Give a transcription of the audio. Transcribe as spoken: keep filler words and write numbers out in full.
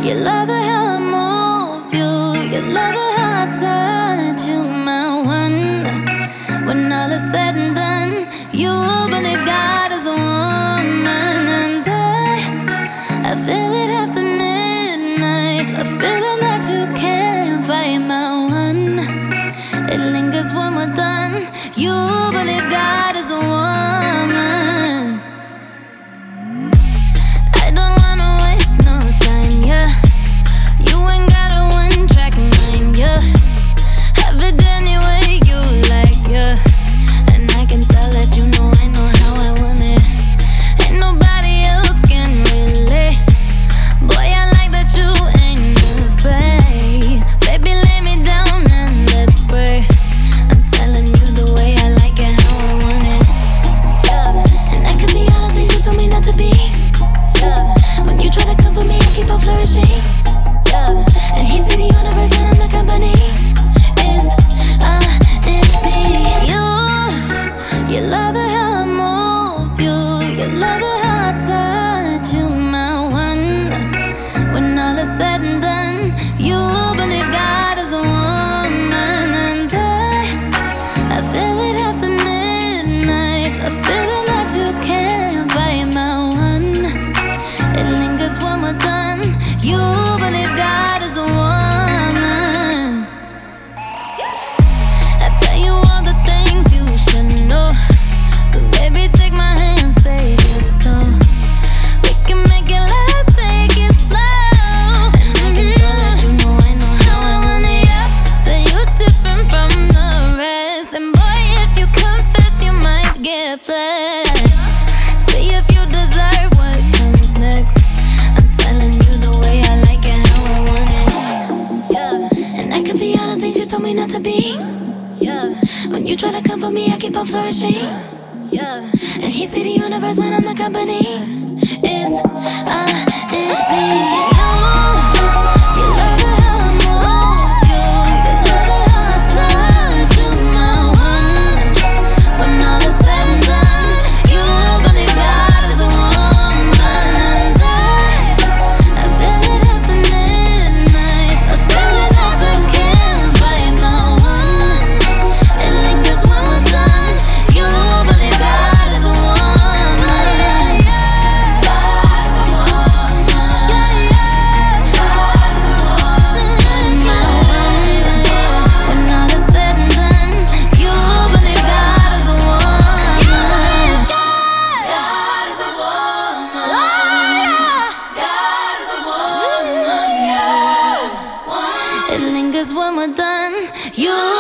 You love it how I move you. You love it how I touch you, my one. When all is said and done, you believe God is a woman. And I, I feel it after midnight, a feeling that you can't fight, my one. It lingers when we're done. You believe God is a woman. I don't wanna waste no time, yeah. You ain't got a one-track mind, yeah. Have it any way you like, yeah. And I can tell that you know I know how I want it. Ain't nobody else can relate. Boy, I like that you ain't afraid. Baby, lay me down and let's pray. I'm telling you the way I like it, how I want it, yeah. And I can be all the things you told me not to be, yeah. When you try to come for me, I keep on flourishing, yeah. And he said the universe when I'm the company is uh, it's me. You, you love it how I move you. You love it how I touch you, my one. When all is said and done, you believe God is a woman. And I, I feel it after midnight, a feeling that you can't fight, my one. It lingers when we're done. You believe God is a woman. I tell you all the things you should know. So baby, take my hand, save your soul. We can make it last, take it slow. And I can tell that you know I know how I want it, yeah. That you're different from the rest. And boy, if you confess, you might get blessed. See if you deserve what comes next. I'm telling you the way I like it, how I want it, yeah. And I can be all the things you told me not to be, yeah. When you try to come for me, I keep on flourishing, yeah. And he see the universe when I'm the company is uh, it me. You, you love it how I move you. You love it how I touch you, my one. When all is said and done, you believe God is a woman. And I, I feel it after midnight, a feeling that you can't fight, my one. It lingers when we're done. You believe God is a woman. Yeah, yeah. God is a woman. Yeah, yeah. God is a woman. My one. When all is said and done, you believe God is a woman. God is a woman. God is a woman. Yeah. It lingers when we're done. You